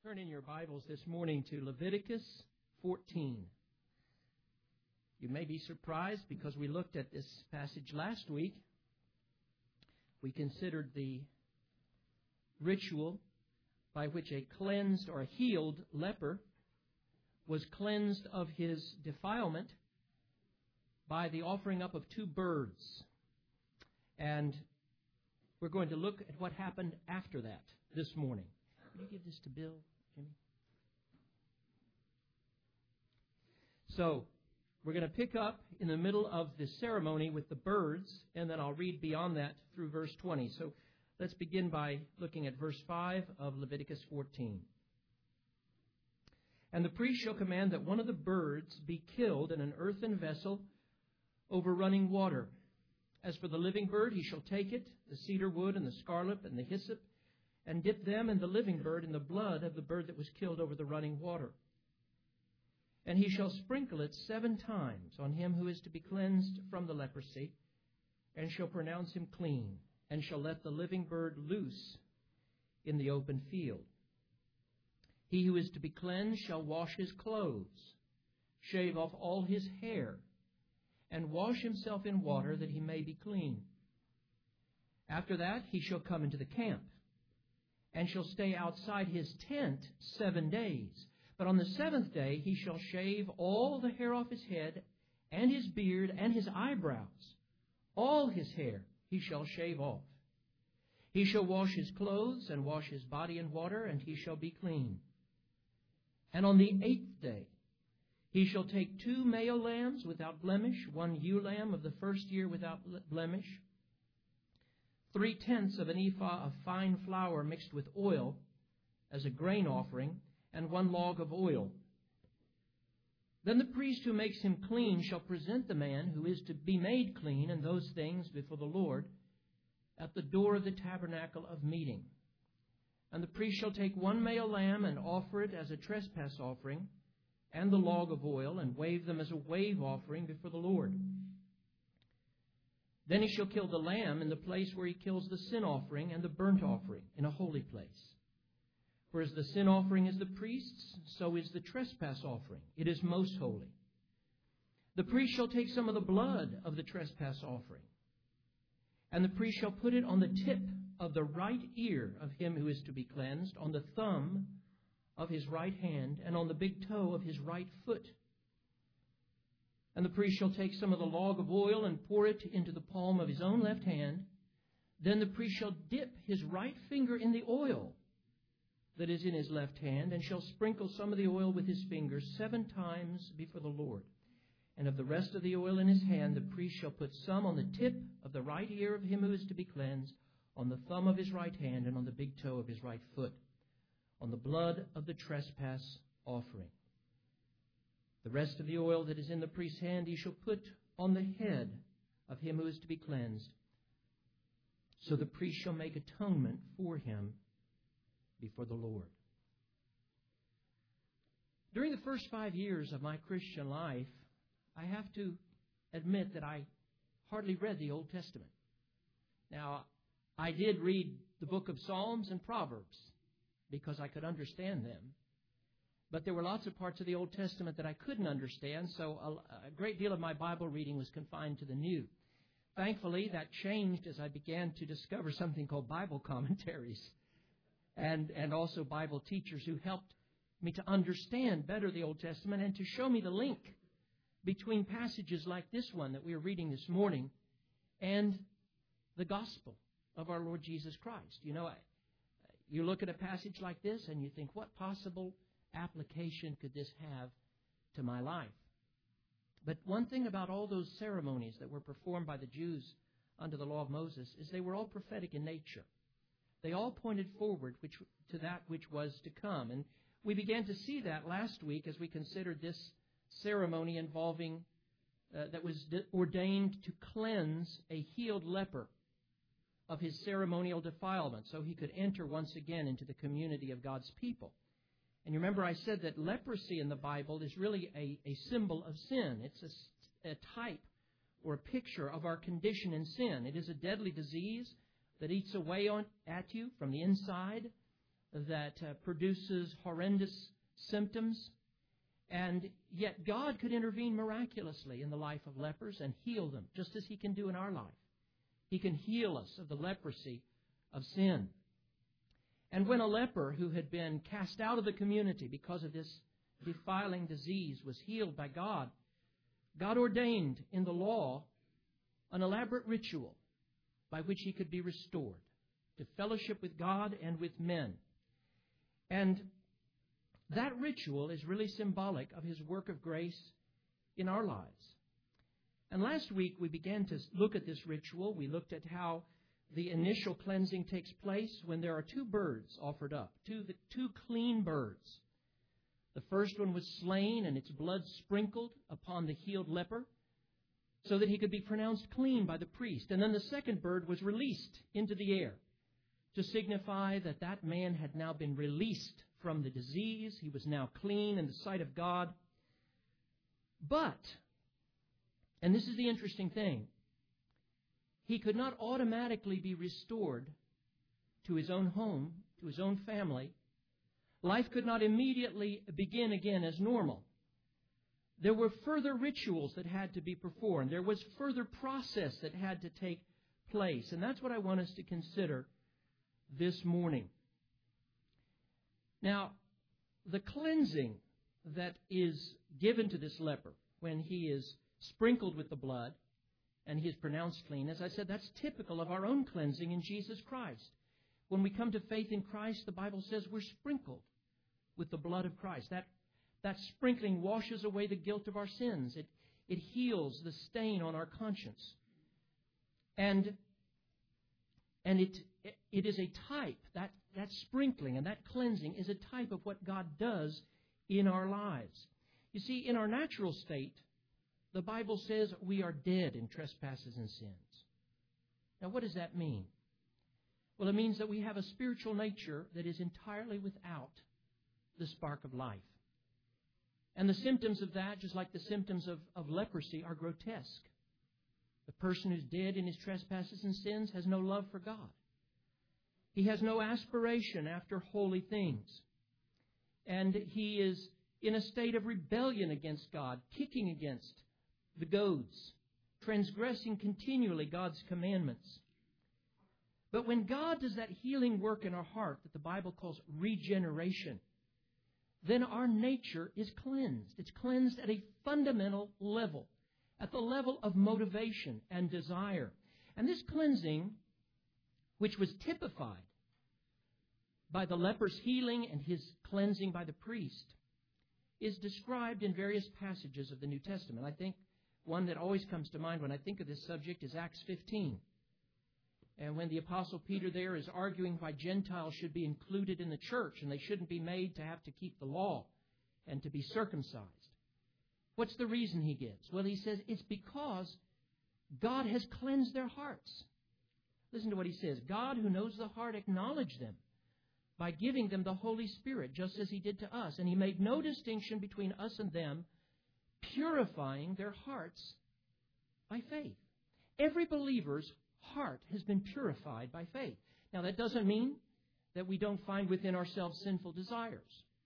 Turn in your Bibles this morning to Leviticus 14. You may be surprised because we looked at this passage last week. We considered the ritual by which a cleansed or a healed leper was cleansed of his defilement by the offering up of two birds. And we're going to look at what happened after that this morning. Would you give this to Bill, Jimmy? So, we're going to pick up in the middle of the ceremony with the birds, and then I'll read beyond that through verse 20. So, let's begin by looking at verse 5 of Leviticus 14. And the priest shall command that one of the birds be killed in an earthen vessel over running water. As for the living bird, he shall take it, the cedar wood and the scarlet and the hyssop, and dip them and the living bird in the blood of the bird that was killed over the running water. And he shall sprinkle it 7 times on him who is to be cleansed from the leprosy, and shall pronounce him clean, and shall let the living bird loose in the open field. He who is to be cleansed shall wash his clothes, shave off all his hair, and wash himself in water that he may be clean. After that he shall come into the camp, and shall stay outside his tent 7 days. But on the 7th day he shall shave all the hair off his head, and his beard, and his eyebrows. All his hair he shall shave off. He shall wash his clothes, and wash his body in water, and he shall be clean. And on the 8th day he shall take 2 male lambs without blemish, 1 ewe lamb of the first year without blemish, 3/10 of an ephah of fine flour mixed with oil as a grain offering, and 1 log of oil. Then the priest who makes him clean shall present the man who is to be made clean in those things before the Lord at the door of the tabernacle of meeting. And the priest shall take 1 male lamb and offer it as a trespass offering, and the log of oil, and wave them as a wave offering before the Lord. Then he shall kill the lamb in the place where he kills the sin offering and the burnt offering, in a holy place. For as the sin offering is the priest's, so is the trespass offering. It is most holy. The priest shall take some of the blood of the trespass offering, and the priest shall put it on the tip of the right ear of him who is to be cleansed, on the thumb of his right hand, and on the big toe of his right foot. And the priest shall take some of the log of oil and pour it into the palm of his own left hand. Then the priest shall dip his right finger in the oil that is in his left hand, and shall sprinkle some of the oil with his fingers 7 times before the Lord. And of the rest of the oil in his hand, the priest shall put some on the tip of the right ear of him who is to be cleansed, on the thumb of his right hand, and on the big toe of his right foot, on the blood of the trespass offering. The rest of the oil that is in the priest's hand he shall put on the head of him who is to be cleansed. So the priest shall make atonement for him before the Lord. During the first 5 years of my Christian life, I have to admit that I hardly read the Old Testament. Now, I did read the book of Psalms and Proverbs because I could understand them. But there were lots of parts of the Old Testament that I couldn't understand, so a great deal of my Bible reading was confined to the New. Thankfully, that changed as I began to discover something called Bible commentaries and also Bible teachers who helped me to understand better the Old Testament and to show me the link between passages like this one that we are reading this morning and the gospel of our Lord Jesus Christ. You know, you look at a passage like this and you think, what possible application could this have to my life? But one thing about all those ceremonies that were performed by the Jews under the law of Moses is they were all prophetic in nature. They all pointed forward to that which was to come. And we began to see that last week as we considered this ceremony involving that was ordained to cleanse a healed leper of his ceremonial defilement so he could enter once again into the community of God's people. And you remember I said that leprosy in the Bible is really a symbol of sin. It's a type or a picture of our condition in sin. It is a deadly disease that eats away at you from the inside, that produces horrendous symptoms. And yet God could intervene miraculously in the life of lepers and heal them, just as He can do in our life. He can heal us of the leprosy of sin. And when a leper who had been cast out of the community because of this defiling disease was healed by God, God ordained in the law an elaborate ritual by which he could be restored to fellowship with God and with men. And that ritual is really symbolic of His work of grace in our lives. And last week we began to look at this ritual. We looked at how the initial cleansing takes place when there are two birds offered up, two clean birds. The first one was slain and its blood sprinkled upon the healed leper so that he could be pronounced clean by the priest. And then the second bird was released into the air to signify that that man had now been released from the disease. He was now clean in the sight of God. But, and this is the interesting thing, he could not automatically be restored to his own home, to his own family. Life could not immediately begin again as normal. There were further rituals that had to be performed. There was further process that had to take place. And that's what I want us to consider this morning. Now, the cleansing that is given to this leper when he is sprinkled with the blood and he is pronounced clean, as I said, that's typical of our own cleansing in Jesus Christ. When we come to faith in Christ, the Bible says we're sprinkled with the blood of Christ. That sprinkling washes away the guilt of our sins. It heals the stain on our conscience. And it is a type, that sprinkling and that cleansing is a type of what God does in our lives. You see, in our natural state, the Bible says we are dead in trespasses and sins. Now, what does that mean? Well, it means that we have a spiritual nature that is entirely without the spark of life. And the symptoms of that, just like the symptoms of leprosy, are grotesque. The person who's dead in his trespasses and sins has no love for God. He has no aspiration after holy things. And he is in a state of rebellion against God, kicking against the goads, transgressing continually God's commandments. But when God does that healing work in our heart that the Bible calls regeneration, then our nature is cleansed. It's cleansed at a fundamental level, at the level of motivation and desire. And this cleansing, which was typified by the leper's healing and his cleansing by the priest, is described in various passages of the New Testament. I think one that always comes to mind when I think of this subject is Acts 15. And when the Apostle Peter there is arguing why Gentiles should be included in the church and they shouldn't be made to have to keep the law and to be circumcised. What's the reason he gives? Well, he says it's because God has cleansed their hearts. Listen to what he says. God, who knows the heart, acknowledged them by giving them the Holy Spirit, just as He did to us. And He made no distinction between us and them, purifying their hearts by faith. Every believer's heart has been purified by faith. Now, that doesn't mean that we don't find within ourselves sinful desires.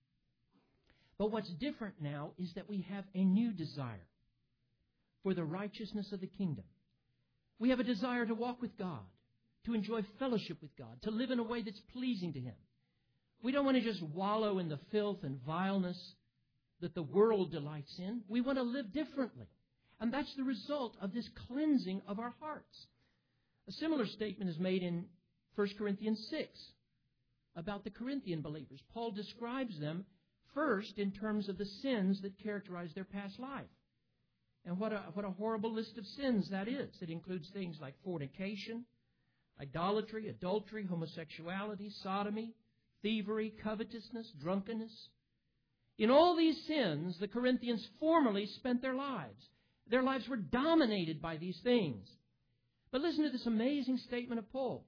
But what's different now is that we have a new desire for the righteousness of the kingdom. We have a desire to walk with God, to enjoy fellowship with God, to live in a way that's pleasing to Him. We don't want to just wallow in the filth and vileness that the world delights in. We want to live differently. And that's the result of this cleansing of our hearts. A similar statement is made in 1 Corinthians 6 about the Corinthian believers. Paul describes them first in terms of the sins that characterize their past life. And what a horrible list of sins that is. It includes things like fornication, idolatry, adultery, homosexuality, sodomy, thievery, covetousness, drunkenness. In all these sins, the Corinthians formerly spent their lives. Their lives were dominated by these things. But listen to this amazing statement of Paul.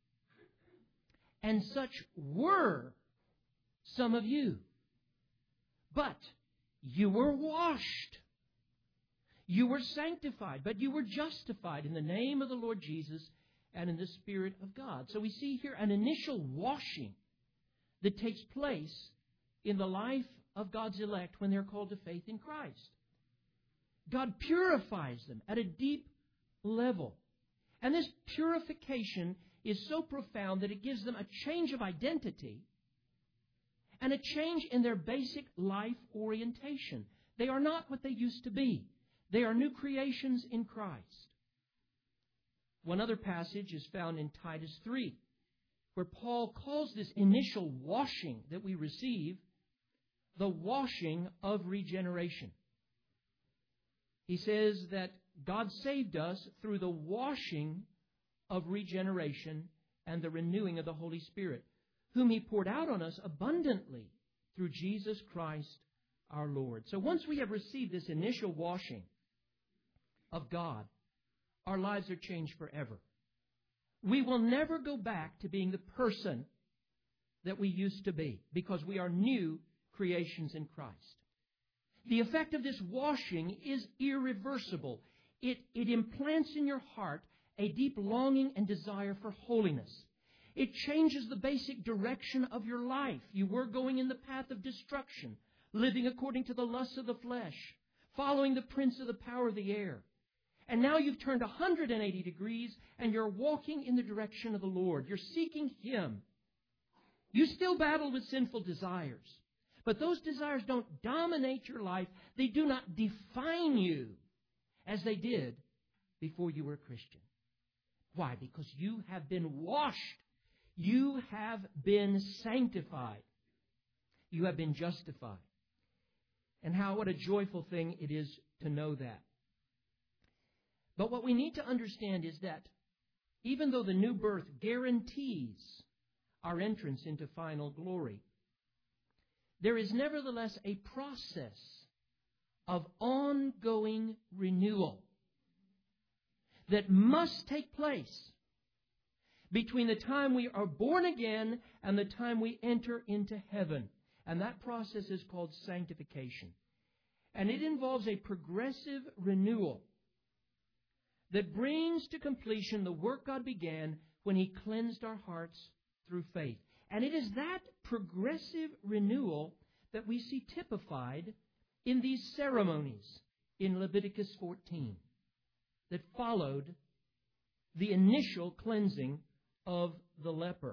And such were some of you. But you were washed. You were sanctified. But you were justified in the name of the Lord Jesus and in the Spirit of God. So we see here an initial washing that takes place in the life of God's elect when they're called to faith in Christ. God purifies them at a deep level. And this purification is so profound that it gives them a change of identity and a change in their basic life orientation. They are not what they used to be. They are new creations in Christ. One other passage is found in Titus 3, where Paul calls this initial washing that we receive the washing of regeneration. He says that God saved us through the washing of regeneration and the renewing of the Holy Spirit, whom He poured out on us abundantly through Jesus Christ our Lord. So once we have received this initial washing of God, our lives are changed forever. We will never go back to being the person that we used to be, because we are new creations in Christ. The effect of this washing is irreversible. It implants in your heart a deep longing and desire for holiness. It changes the basic direction of your life. You were going in the path of destruction, living according to the lusts of the flesh, following the prince of the power of the air. And now you've turned 180 degrees and you're walking in the direction of the Lord. You're seeking Him. You still battle with sinful desires, but those desires don't dominate your life. They do not define you as they did before you were a Christian. Why? Because you have been washed. You have been sanctified. You have been justified. And what a joyful thing it is to know that. But what we need to understand is that even though the new birth guarantees our entrance into final glory, there is nevertheless a process of ongoing renewal that must take place between the time we are born again and the time we enter into heaven. And that process is called sanctification. And it involves a progressive renewal that brings to completion the work God began when He cleansed our hearts through faith. And it is that progressive renewal that we see typified in these ceremonies in Leviticus 14 that followed the initial cleansing of the leper.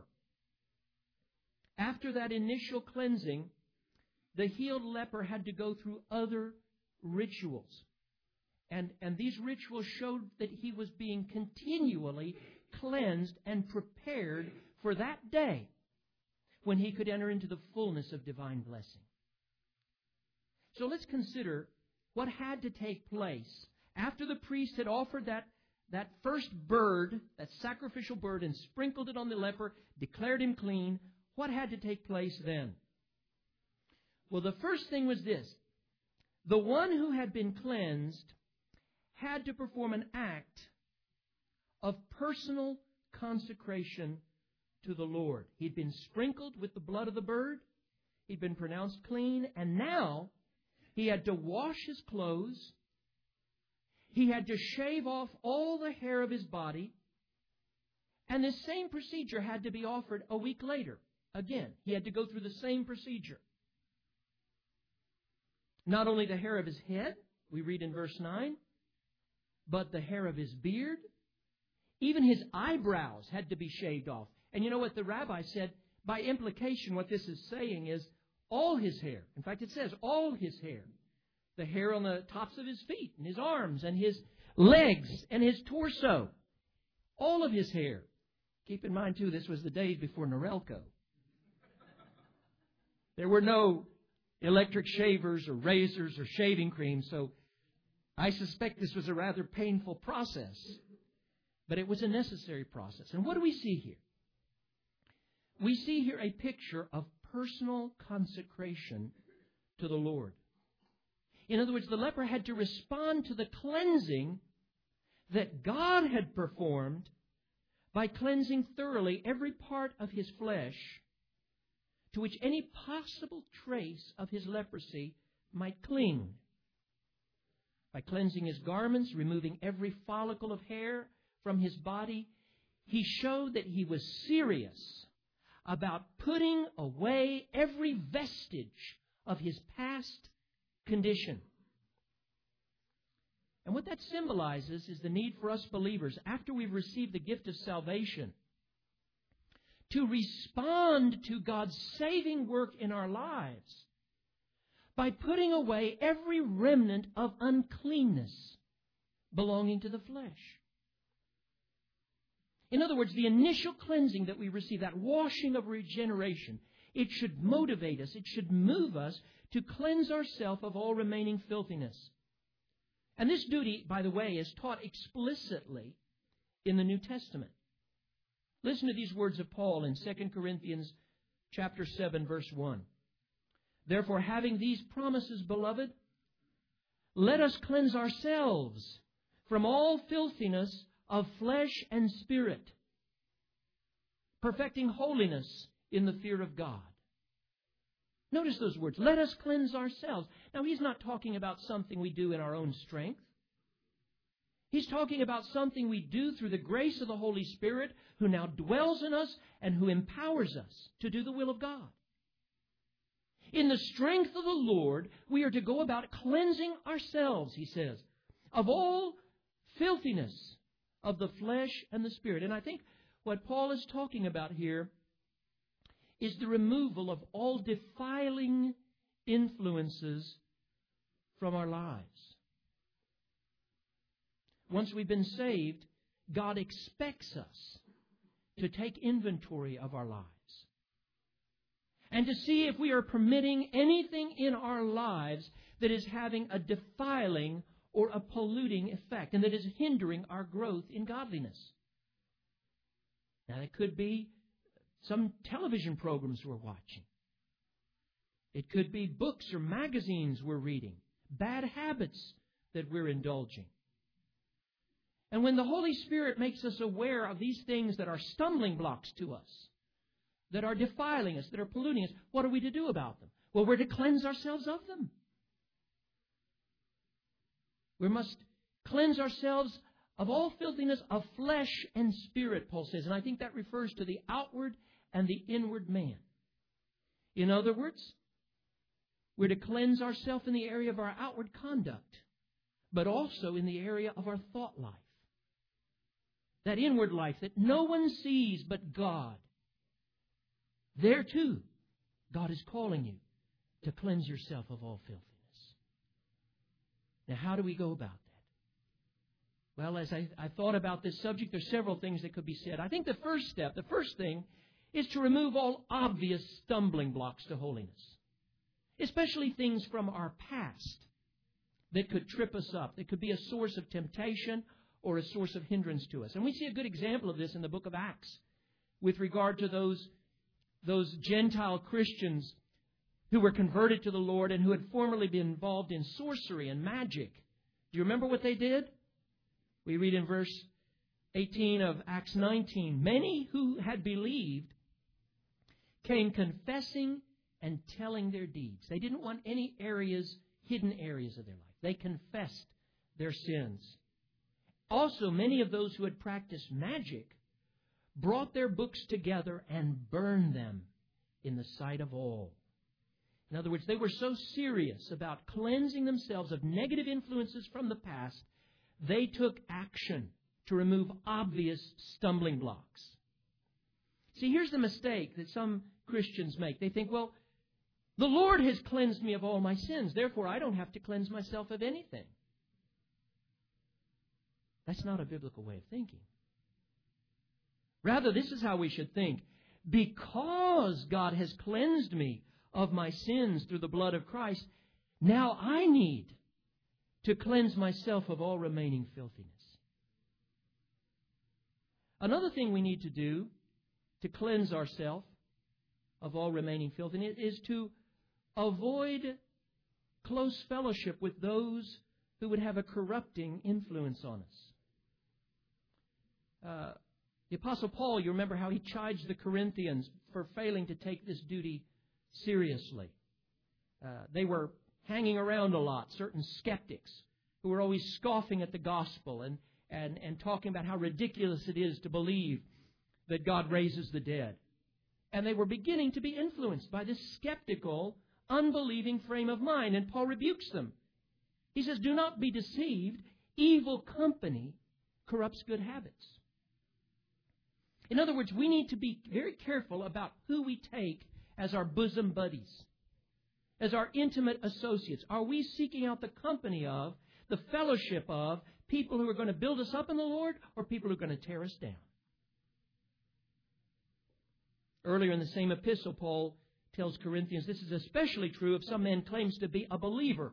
After that initial cleansing, the healed leper had to go through other rituals. And these rituals showed that he was being continually cleansed and prepared for that day when he could enter into the fullness of divine blessing. So let's consider what had to take place after the priest had offered that first bird, that sacrificial bird, and sprinkled it on the leper, declared him clean. What had to take place then? Well, the first thing was this. The one who had been cleansed had to perform an act of personal consecration to the Lord. He'd been sprinkled with the blood of the bird. He'd been pronounced clean. And now he had to wash his clothes. He had to shave off all the hair of his body. And this same procedure had to be offered a week later. Again, he had to go through the same procedure. Not only the hair of his head, we read in verse 9, but the hair of his beard. Even his eyebrows had to be shaved off. And you know what the rabbi said? By implication, what this is saying is all his hair. In fact, it says all his hair. The hair on the tops of his feet and his arms and his legs and his torso. All of his hair. Keep in mind, too, this was the days before Norelco. There were no electric shavers or razors or shaving cream, so I suspect this was a rather painful process. But it was a necessary process. And what do we see here? We see here a picture of personal consecration to the Lord. In other words, the leper had to respond to the cleansing that God had performed by cleansing thoroughly every part of his flesh to which any possible trace of his leprosy might cling. By cleansing his garments, removing every follicle of hair from his body, he showed that he was serious about putting away every vestige of his past condition. And what that symbolizes is the need for us believers, after we've received the gift of salvation, to respond to God's saving work in our lives by putting away every remnant of uncleanness belonging to the flesh. In other words, the initial cleansing that we receive, that washing of regeneration, it should motivate us, it should move us to cleanse ourselves of all remaining filthiness. And this duty, by the way, is taught explicitly in the New Testament. Listen to these words of Paul in 2 Corinthians chapter 7, verse 1. Therefore, having these promises, beloved, let us cleanse ourselves from all filthiness of flesh and spirit, perfecting holiness in the fear of God. Notice those words. Let us cleanse ourselves. Now, he's not talking about something we do in our own strength. He's talking about something we do through the grace of the Holy Spirit, who now dwells in us and who empowers us to do the will of God. In the strength of the Lord, we are to go about cleansing ourselves, he says, of all filthiness of the flesh and the spirit. And I think what Paul is talking about here is the removal of all defiling influences from our lives. Once we've been saved, God expects us to take inventory of our lives and to see if we are permitting anything in our lives that is having a defiling or a polluting effect and that is hindering our growth in godliness. Now, it could be some television programs we're watching. It could be books or magazines we're reading, bad habits that we're indulging. And when the Holy Spirit makes us aware of these things that are stumbling blocks to us, that are defiling us, that are polluting us, what are we to do about them? Well, we're to cleanse ourselves of them. We must cleanse ourselves of all filthiness of flesh and spirit, Paul says. And I think that refers to the outward and the inward man. In other words, we're to cleanse ourselves in the area of our outward conduct, but also in the area of our thought life. That inward life that no one sees but God. There too, God is calling you to cleanse yourself of all filthiness. Now, how do we go about that? Well, as I thought about this subject, there's several things that could be said. I think the first thing is to remove all obvious stumbling blocks to holiness, especially things from our past that could trip us up, that could be a source of temptation or a source of hindrance to us. And we see a good example of this in the book of Acts with regard to those Gentile Christians who were converted to the Lord and who had formerly been involved in sorcery and magic. Do you remember what they did? We read in verse 18 of Acts 19, many who had believed came confessing and telling their deeds. They didn't want any hidden areas of their life. They confessed their sins. Also, many of those who had practiced magic brought their books together and burned them in the sight of all. In other words, they were so serious about cleansing themselves of negative influences from the past, they took action to remove obvious stumbling blocks. See, here's the mistake that some Christians make. They think, well, the Lord has cleansed me of all my sins, therefore I don't have to cleanse myself of anything. That's not a biblical way of thinking. Rather, this is how we should think. Because God has cleansed me of my sins through the blood of Christ, now I need to cleanse myself of all remaining filthiness. Another thing we need to do to cleanse ourselves of all remaining filthiness is to avoid close fellowship with those who would have a corrupting influence on us. The Apostle Paul, you remember how he chides the Corinthians for failing to take this duty seriously. They were hanging around a lot, certain skeptics who were always scoffing at the gospel and talking about how ridiculous it is to believe that God raises the dead. And they were beginning to be influenced by this skeptical, unbelieving frame of mind. And Paul rebukes them. He says, do not be deceived. Evil company corrupts good habits. In other words, we need to be very careful about who we take as our bosom buddies, as our intimate associates. Are we seeking out the company of, the fellowship of, people who are going to build us up in the Lord or people who are going to tear us down? Earlier in the same epistle, Paul tells Corinthians this is especially true if some man claims to be a believer.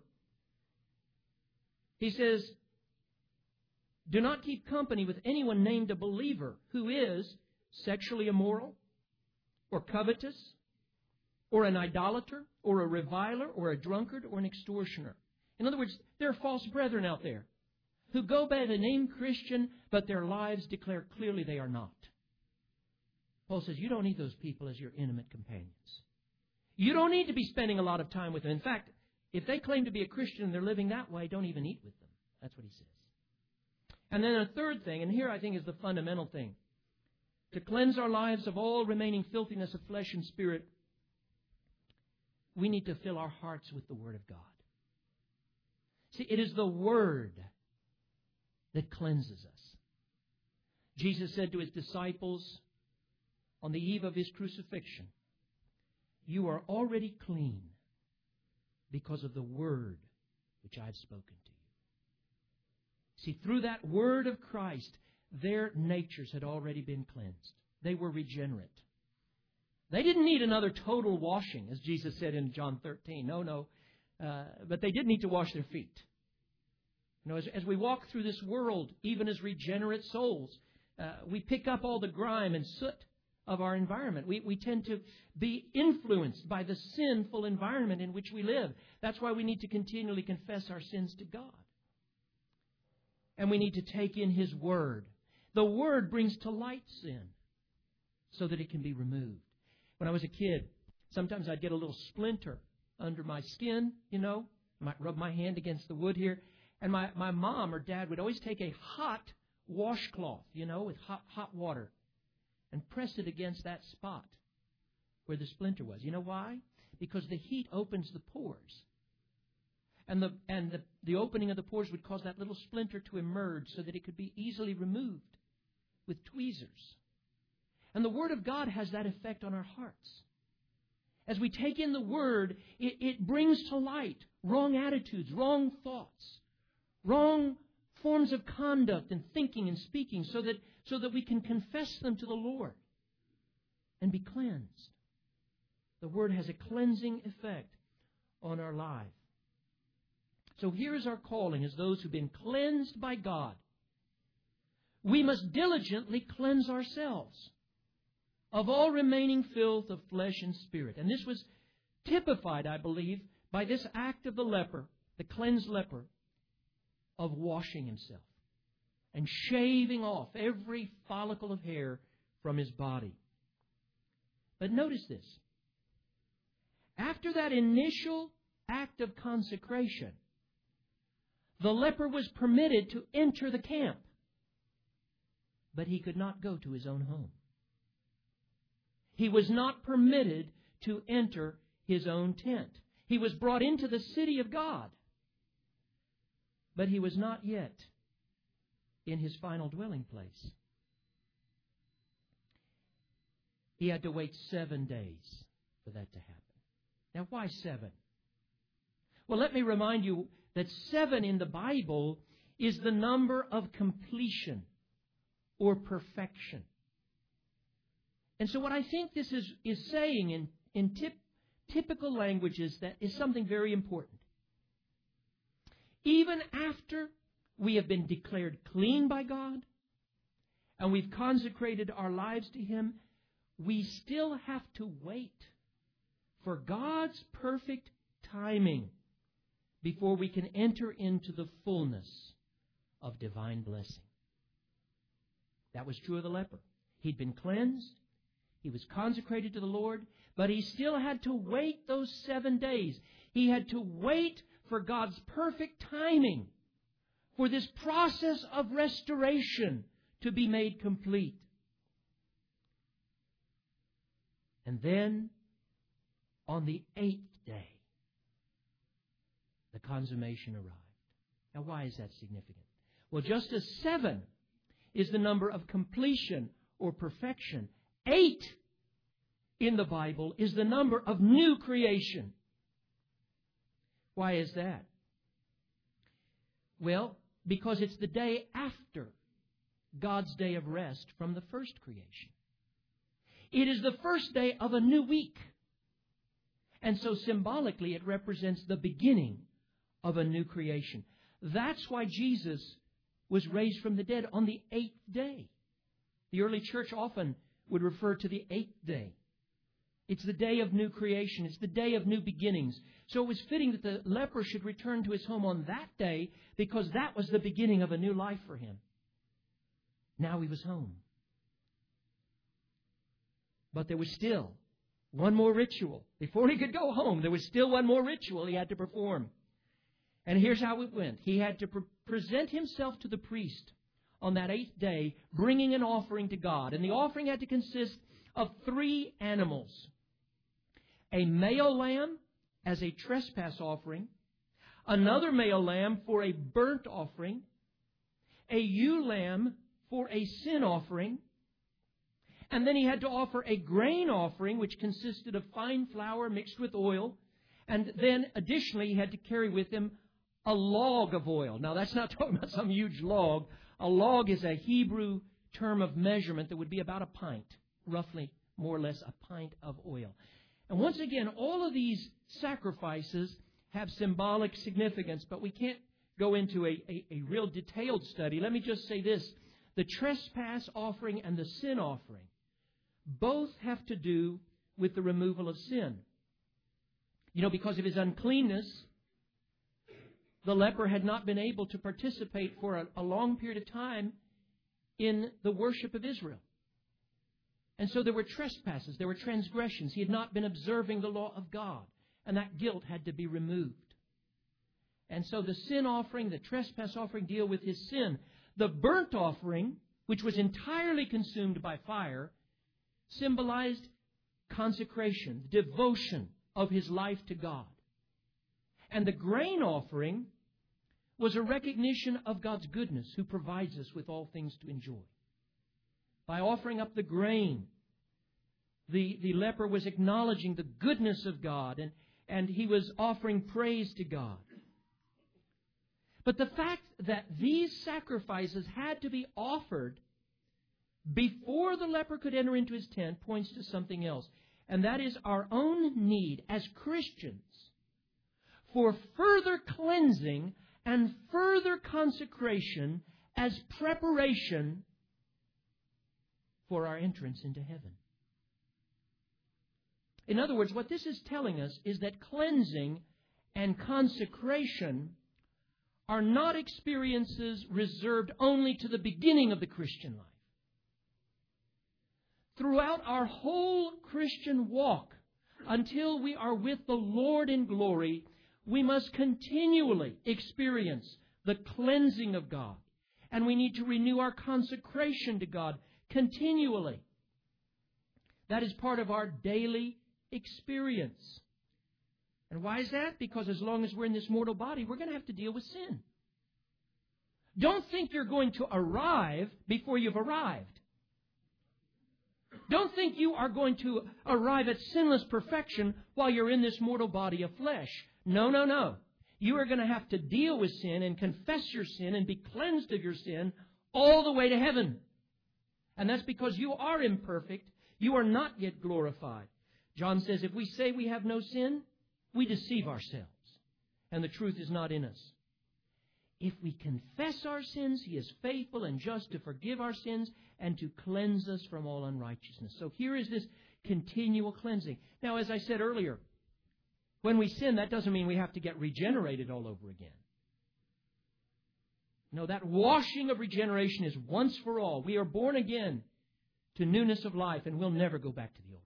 He says, do not keep company with anyone named a believer who is sexually immoral or covetous or an idolater or a reviler or a drunkard or an extortioner. In other words, there are false brethren out there who go by the name Christian, but their lives declare clearly they are not. Paul says you don't need those people as your intimate companions. You don't need to be spending a lot of time with them. In fact, if they claim to be a Christian and they're living that way, don't even eat with them. That's what he says. And then a third thing, and here I think is the fundamental thing. To cleanse our lives of all remaining filthiness of flesh and spirit, we need to fill our hearts with the Word of God. See, it is the Word that cleanses us. Jesus said to His disciples on the eve of His crucifixion, you are already clean because of the Word which I have spoken to you. See, through that Word of Christ, their natures had already been cleansed. They were regenerate. They didn't need another total washing, as Jesus said in John 13. No. But they did need to wash their feet. You know, as we walk through this world, even as regenerate souls, we pick up all the grime and soot of our environment. We tend to be influenced by the sinful environment in which we live. That's why we need to continually confess our sins to God. And we need to take in His Word. The Word brings to light sin so that it can be removed. When I was a kid, sometimes I'd get a little splinter under my skin, you know. I might rub my hand against the wood here. And my mom or dad would always take a hot washcloth, you know, with hot water and press it against that spot where the splinter was. You know why? Because the heat opens the pores. And the opening of the pores would cause that little splinter to emerge so that it could be easily removed with tweezers. And the Word of God has that effect on our hearts. As we take in the Word, it brings to light wrong attitudes, wrong thoughts, wrong forms of conduct and thinking and speaking so that we can confess them to the Lord and be cleansed. The Word has a cleansing effect on our life. So here is our calling as those who've been cleansed by God. We must diligently cleanse ourselves of all remaining filth of flesh and spirit. And this was typified, I believe, by this act of the leper, the cleansed leper, of washing himself and shaving off every follicle of hair from his body. But notice this. After that initial act of consecration, the leper was permitted to enter the camp, but he could not go to his own home. He was not permitted to enter his own tent. He was brought into the city of God, but he was not yet in his final dwelling place. He had to wait 7 days for that to happen. Now, why 7? Well, let me remind you that 7 in the Bible is the number of completion or perfection. And so what I think this is saying in typical languages that is something very important. Even after we have been declared clean by God and we've consecrated our lives to Him, we still have to wait for God's perfect timing before we can enter into the fullness of divine blessing. That was true of the leper. He'd been cleansed. He was consecrated to the Lord, but he still had to wait those 7 days. He had to wait for God's perfect timing for this process of restoration to be made complete. And then, on the 8th day, the consummation arrived. Now, why is that significant? Well, just as 7 is the number of completion or perfection, 8 in the Bible is the number of new creation. Why is that? Well, because it's the day after God's day of rest from the first creation. It is the first day of a new week. And so symbolically it represents the beginning of a new creation. That's why Jesus was raised from the dead on the 8th day. The early church often would refer to the 8th day. It's the day of new creation. It's the day of new beginnings. So it was fitting that the leper should return to his home on that day because that was the beginning of a new life for him. Now he was home. But there was still one more ritual. Before he could go home, there was still one more ritual he had to perform. And here's how it went. He had to present himself to the priest on that 8th day, bringing an offering to God. And the offering had to consist of 3 animals. A male lamb as a trespass offering, another male lamb for a burnt offering, a ewe lamb for a sin offering, and then he had to offer a grain offering, which consisted of fine flour mixed with oil, and then additionally he had to carry with him a log of oil. Now that's not talking about some huge log. A log is a Hebrew term of measurement that would be about a pint, roughly more or less a pint of oil. And once again, all of these sacrifices have symbolic significance, but we can't go into a real detailed study. Let me just say this. The trespass offering and the sin offering both have to do with the removal of sin. You know, because of his uncleanness, the leper had not been able to participate for a long period of time in the worship of Israel. And so there were trespasses, there were transgressions. He had not been observing the law of God, and that guilt had to be removed. And so the sin offering, the trespass offering deal with his sin. The burnt offering, which was entirely consumed by fire, symbolized consecration, devotion of his life to God. And the grain offering was a recognition of God's goodness, who provides us with all things to enjoy. By offering up the grain, the leper was acknowledging the goodness of God, and he was offering praise to God. But the fact that these sacrifices had to be offered before the leper could enter into his tent points to something else. And that is our own need as Christians for further cleansing and further consecration as preparation for our entrance into heaven. In other words, what this is telling us is that cleansing and consecration are not experiences reserved only to the beginning of the Christian life. Throughout our whole Christian walk, until we are with the Lord in glory, we must continually experience the cleansing of God. And we need to renew our consecration to God continually. That is part of our daily experience. And why is that? Because as long as we're in this mortal body, we're going to have to deal with sin. Don't think you're going to arrive before you've arrived. Don't think you are going to arrive at sinless perfection while you're in this mortal body of flesh. No, no, no. You are going to have to deal with sin and confess your sin and be cleansed of your sin all the way to heaven. And that's because you are imperfect. You are not yet glorified. John says, if we say we have no sin, we deceive ourselves, and the truth is not in us. If we confess our sins, He is faithful and just to forgive our sins and to cleanse us from all unrighteousness. So here is this continual cleansing. Now, as I said earlier, when we sin, that doesn't mean we have to get regenerated all over again. No, that washing of regeneration is once for all. We are born again to newness of life, and we'll never go back to the old life.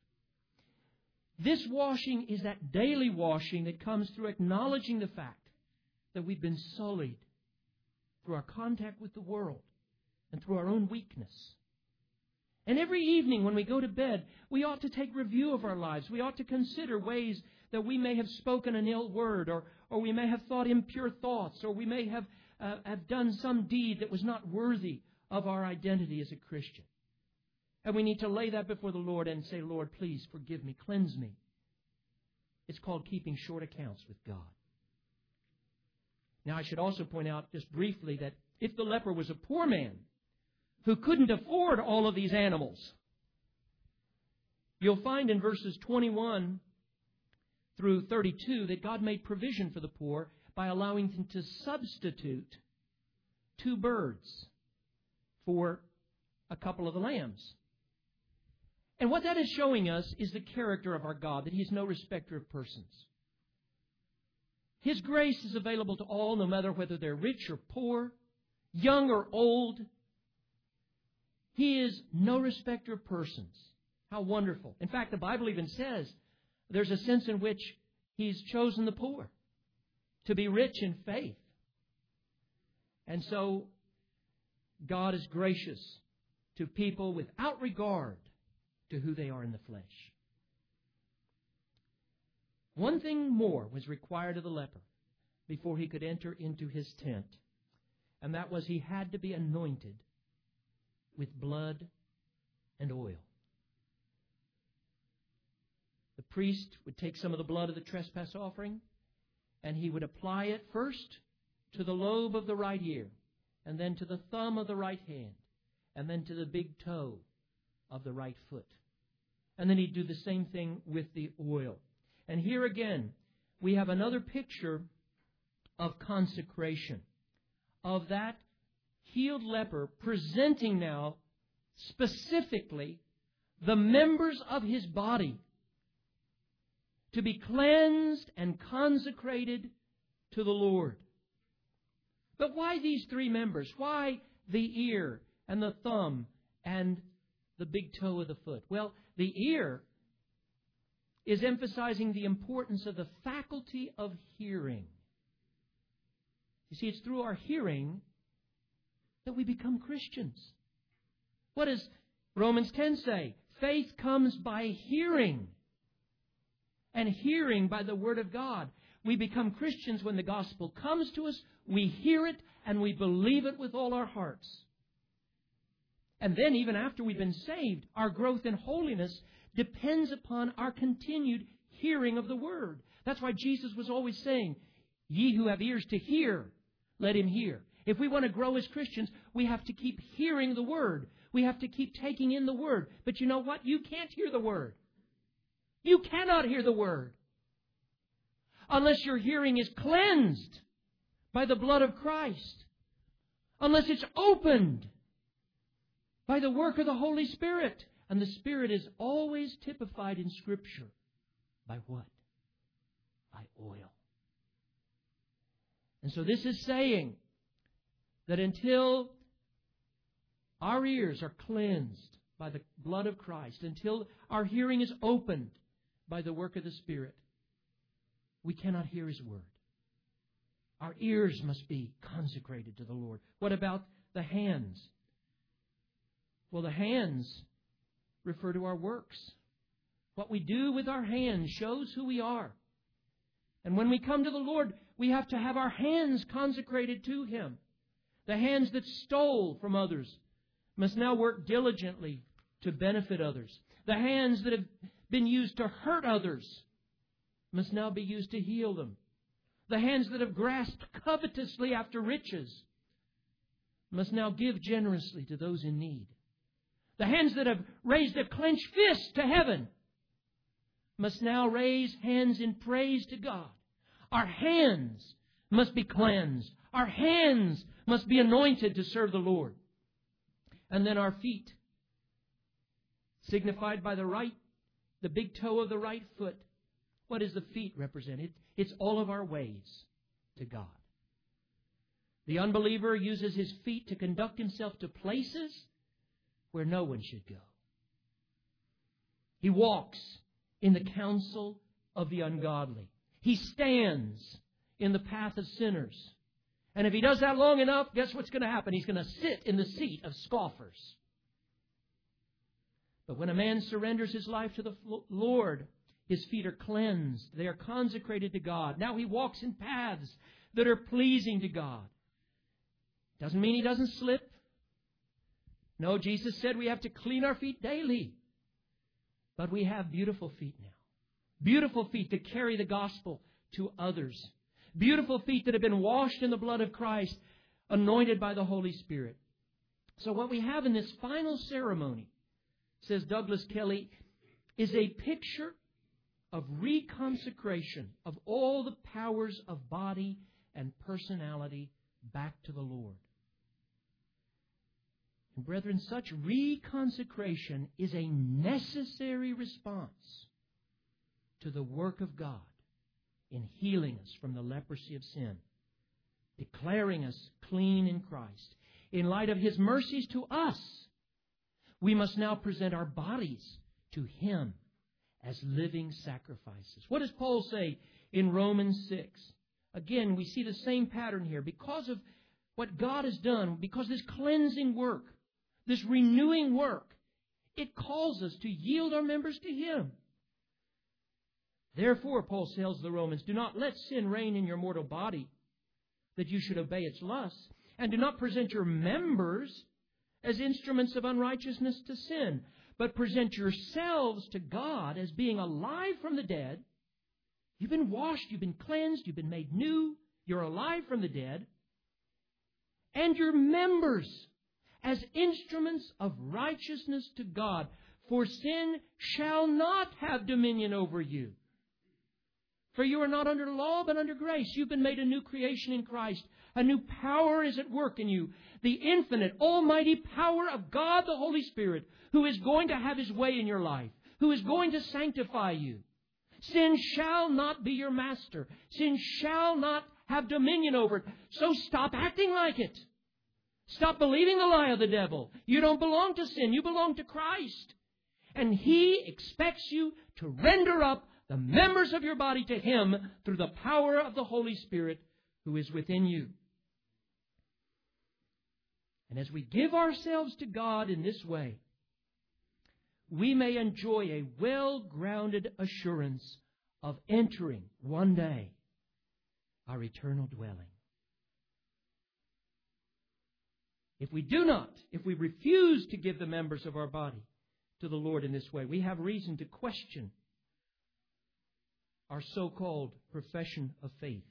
This washing is that daily washing that comes through acknowledging the fact that we've been sullied through our contact with the world and through our own weakness. And every evening when we go to bed, we ought to take review of our lives. We ought to consider ways that we may have spoken an ill word, or we may have thought impure thoughts, or we may have done some deed that was not worthy of our identity as a Christian. And we need to lay that before the Lord and say, Lord, please forgive me, cleanse me. It's called keeping short accounts with God. Now, I should also point out just briefly that if the leper was a poor man who couldn't afford all of these animals, you'll find in verses 21 through 32 that God made provision for the poor by allowing them to substitute 2 birds for a couple of the lambs. And what that is showing us is the character of our God, that He is no respecter of persons. His grace is available to all, no matter whether they're rich or poor, young or old. He is no respecter of persons. How wonderful. In fact, the Bible even says there's a sense in which He's chosen the poor to be rich in faith. And so God is gracious to people without regard to who they are in the flesh. One thing more was required of the leper before he could enter into his tent, and that was he had to be anointed with blood and oil. The priest would take some of the blood of the trespass offering, and he would apply it first to the lobe of the right ear, and then to the thumb of the right hand, and then to the big toe of the right foot. And then he'd do the same thing with the oil. And here again, we have another picture of consecration, of that healed leper presenting now specifically the members of his body to be cleansed and consecrated to the Lord. But why these 3 members? Why the ear and the thumb and the big toe of the foot? Well, the ear is emphasizing the importance of the faculty of hearing. You see, it's through our hearing that we become Christians. What does Romans 10 say? Faith comes by hearing, and hearing by the Word of God. We become Christians when the gospel comes to us, we hear it, and we believe it with all our hearts. And then, even after we've been saved, our growth in holiness depends upon our continued hearing of the Word. That's why Jesus was always saying, ye who have ears to hear, let him hear. If we want to grow as Christians, we have to keep hearing the Word. We have to keep taking in the Word. But you know what? You can't hear the Word. You cannot hear the Word unless your hearing is cleansed by the blood of Christ. Unless it's opened by the work of the Holy Spirit. And the Spirit is always typified in Scripture by what? By oil. And so this is saying that until our ears are cleansed by the blood of Christ, until our hearing is opened by the work of the Spirit, we cannot hear His Word. Our ears must be consecrated to the Lord. What about the hands? Well, the hands refer to our works. What we do with our hands shows who we are. And when we come to the Lord, we have to have our hands consecrated to Him. The hands that stole from others must now work diligently to benefit others. The hands that have been used to hurt others must now be used to heal them. The hands that have grasped covetously after riches must now give generously to those in need. The hands that have raised a clenched fist to heaven must now raise hands in praise to God. Our hands must be cleansed. Our hands must be anointed to serve the Lord. And then our feet, signified by the big toe of the right foot. What does the feet represent? It's all of our ways to God. The unbeliever uses his feet to conduct himself to places where no one should go. He walks in the counsel of the ungodly. He stands in the path of sinners. And if he does that long enough, guess what's going to happen? He's going to sit in the seat of scoffers. But when a man surrenders his life to the Lord, his feet are cleansed. They are consecrated to God. Now he walks in paths that are pleasing to God. Doesn't mean he doesn't slip. No, Jesus said we have to clean our feet daily. But we have beautiful feet now. Beautiful feet to carry the gospel to others. Beautiful feet that have been washed in the blood of Christ, anointed by the Holy Spirit. So what we have in this final ceremony, says Douglas Kelly, is a picture of reconsecration of all the powers of body and personality back to the Lord. And brethren, such reconsecration is a necessary response to the work of God in healing us from the leprosy of sin, declaring us clean in Christ. In light of His mercies to us, we must now present our bodies to Him as living sacrifices. What does Paul say in Romans 6? Again, we see the same pattern here. Because of what God has done, because this cleansing work, this renewing work, it calls us to yield our members to Him. Therefore, Paul tells the Romans, do not let sin reign in your mortal body, that you should obey its lusts, and do not present your members as instruments of unrighteousness to sin, but present yourselves to God as being alive from the dead. You've been washed, you've been cleansed, you've been made new, you're alive from the dead, and your members as instruments of righteousness to God, for sin shall not have dominion over you. For you are not under law, but under grace. You've been made a new creation in Christ. A new power is at work in you. The infinite, almighty power of God the Holy Spirit, who is going to have His way in your life, who is going to sanctify you. Sin shall not be your master. Sin shall not have dominion over it. So stop acting like it. Stop believing the lie of the devil. You don't belong to sin. You belong to Christ. And He expects you to render up the members of your body to Him through the power of the Holy Spirit who is within you. And as we give ourselves to God in this way, we may enjoy a well-grounded assurance of entering one day our eternal dwelling. If we refuse to give the members of our body to the Lord in this way, we have reason to question our so-called profession of faith.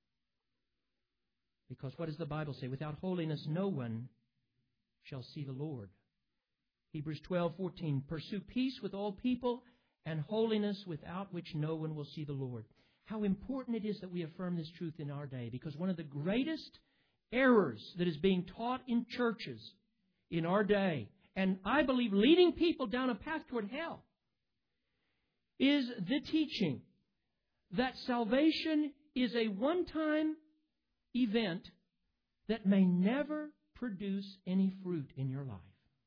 Because what does the Bible say? Without holiness, no one shall see the Lord. Hebrews 12:14, pursue peace with all people and holiness, without which no one will see the Lord. How important it is that we affirm this truth in our day, because one of the greatest errors that is being taught in churches in our day, and I believe leading people down a path toward hell, is the teaching that salvation is a one-time event that may never produce any fruit in your life.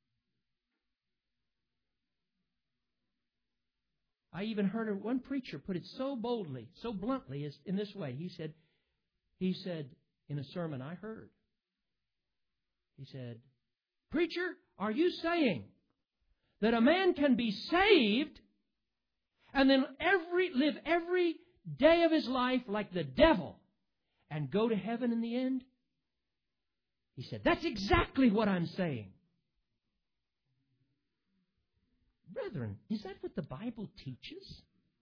I even heard one preacher put it so boldly, so bluntly, as in this way. He said in a sermon I heard, he said, "Preacher, are you saying that a man can be saved and then live every day of his life like the devil and go to heaven in the end?" He said, "That's exactly what I'm saying." Brethren, is that what the Bible teaches?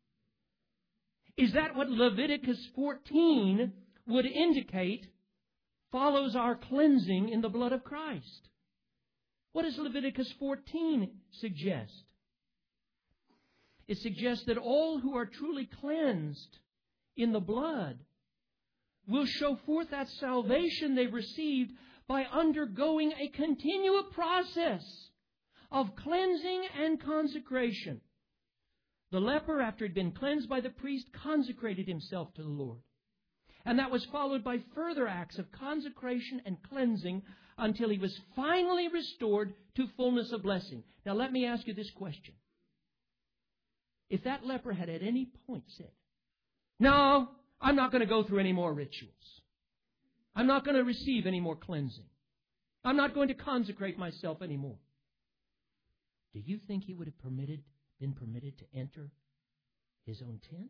Is that what Leviticus 14 would indicate follows our cleansing in the blood of Christ? What does Leviticus 14 suggest? It suggests that all who are truly cleansed in the blood will show forth that salvation they've received by undergoing a continual process of cleansing and consecration. The leper, after he'd been cleansed by the priest, consecrated himself to the Lord. And that was followed by further acts of consecration and cleansing until he was finally restored to fullness of blessing. Now let me ask you this question. If that leper had at any point said, "No, I'm not going to go through any more rituals. I'm not going to receive any more cleansing. I'm not going to consecrate myself anymore," do you think he would have been permitted to enter his own tent?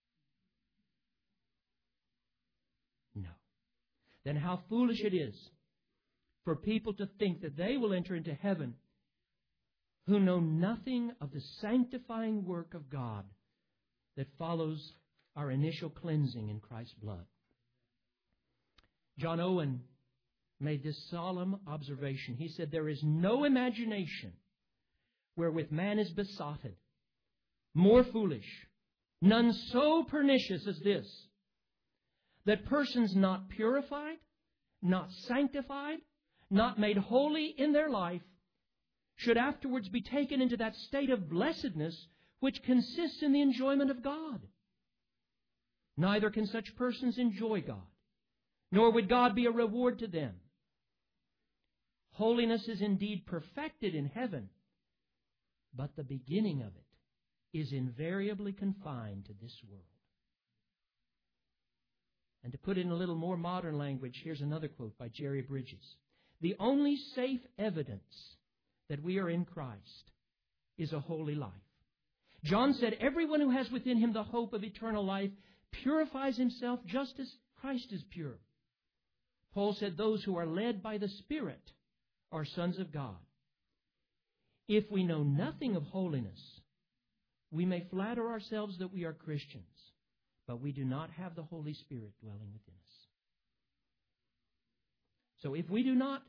No. Then how foolish it is for people to think that they will enter into heaven who know nothing of the sanctifying work of God that follows our initial cleansing in Christ's blood. John Owen made this solemn observation. He said, there is no imagination wherewith man is besotted, more foolish, none so pernicious as this, that persons not purified, not sanctified, not made holy in their life, should afterwards be taken into that state of blessedness which consists in the enjoyment of God. Neither can such persons enjoy God, nor would God be a reward to them. Holiness is indeed perfected in heaven, but the beginning of it is invariably confined to this world. And to put it in a little more modern language, here's another quote by Jerry Bridges. The only safe evidence that we are in Christ is a holy life. John said, everyone who has within him the hope of eternal life purifies himself just as Christ is pure. Paul said, those who are led by the Spirit are sons of God. If we know nothing of holiness, we may flatter ourselves that we are Christians, but we do not have the Holy Spirit dwelling within us. So if we do not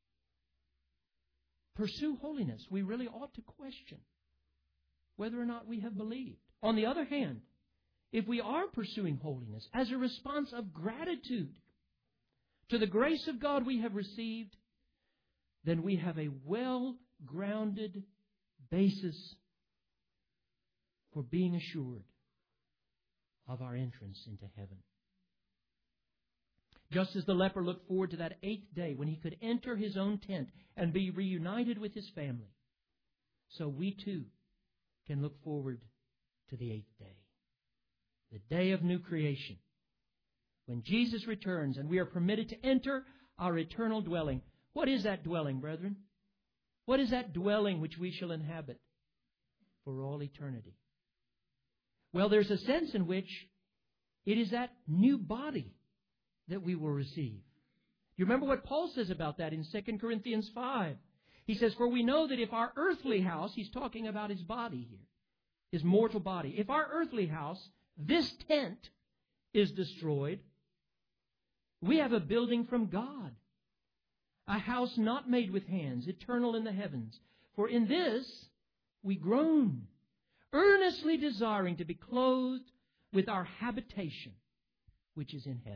pursue holiness, we really ought to question whether or not we have believed. On the other hand, if we are pursuing holiness as a response of gratitude to the grace of God we have received, then we have a well-grounded basis for being assured of our entrance into heaven. Just as the leper looked forward to that 8th day when he could enter his own tent and be reunited with his family, so we too can look forward to the 8th day, the day of new creation, when Jesus returns and we are permitted to enter our eternal dwelling. What is that dwelling, brethren? What is that dwelling which we shall inhabit for all eternity? Well, there's a sense in which it is that new body that we will receive. You remember what Paul says about that in 2 Corinthians 5. He says, for we know that if our earthly house, he's talking about his body here, his mortal body, if our earthly house, this tent, is destroyed, we have a building from God, a house not made with hands, eternal in the heavens. For in this we groan, earnestly desiring to be clothed with our habitation, which is in heaven.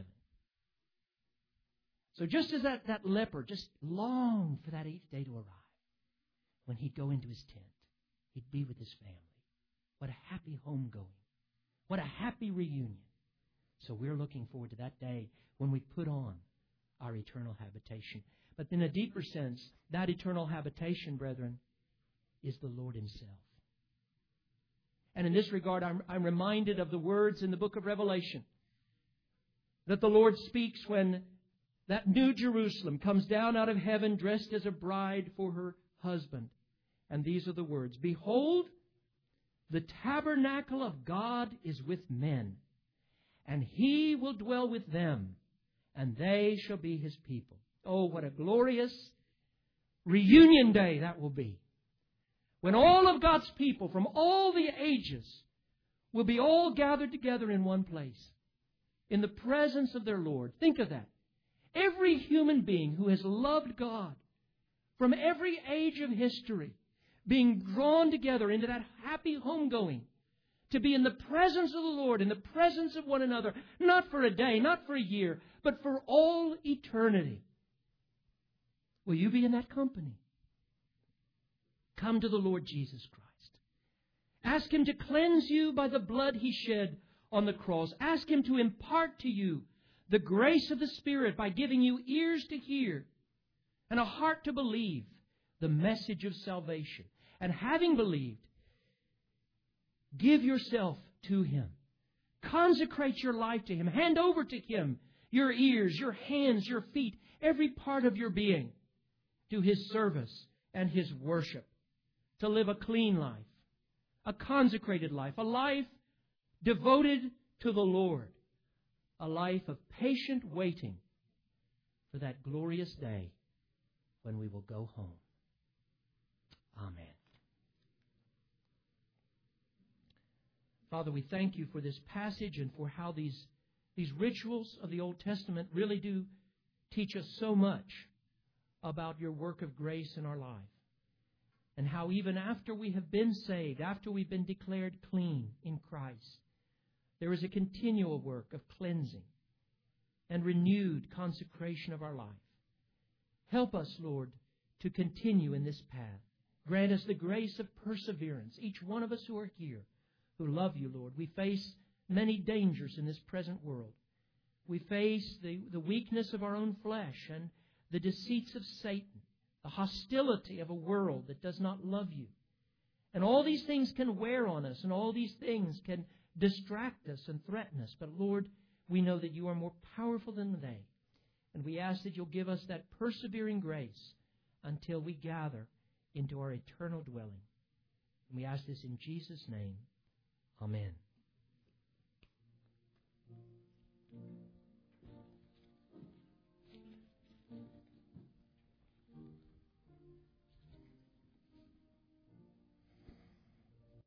So just as that leper just longed for that 8th day to arrive, when he'd go into his tent, he'd be with his family. What a happy homegoing. What a happy reunion. So we're looking forward to that day when we put on our eternal habitation. But in a deeper sense, that eternal habitation, brethren, is the Lord Himself. And in this regard, I'm reminded of the words in the book of Revelation that the Lord speaks when that new Jerusalem comes down out of heaven dressed as a bride for her husband. And these are the words, behold, the tabernacle of God is with men, and He will dwell with them, and they shall be His people. Oh, what a glorious reunion day that will be, when all of God's people from all the ages will be all gathered together in one place, in the presence of their Lord. Think of that. Every human being who has loved God from every age of history being drawn together into that happy homegoing to be in the presence of the Lord, in the presence of one another, not for a day, not for a year, but for all eternity. Will you be in that company? Come to the Lord Jesus Christ. Ask Him to cleanse you by the blood He shed on the cross. Ask Him to impart to you the grace of the Spirit by giving you ears to hear and a heart to believe the message of salvation. And having believed, give yourself to Him. Consecrate your life to Him. Hand over to Him your ears, your hands, your feet, every part of your being to His service and His worship. to live a clean life, a consecrated life, a life devoted to the Lord, a life of patient waiting for that glorious day when we will go home. Amen. Father, we thank you for this passage and for how these rituals of the Old Testament really do teach us so much about your work of grace in our life. And how even after we have been saved, after we've been declared clean in Christ, there is a continual work of cleansing and renewed consecration of our life. Help us, Lord, to continue in this path. Grant us the grace of perseverance, each one of us who are here, who love you, Lord. We face many dangers in this present world. We face the weakness of our own flesh and the deceits of Satan, the hostility of a world that does not love you. And all these things can wear on us, and all these things can distract us and threaten us. But Lord, we know that you are more powerful than they. And we ask that you'll give us that persevering grace until we gather into our eternal dwelling. And we ask this in Jesus' name. Amen.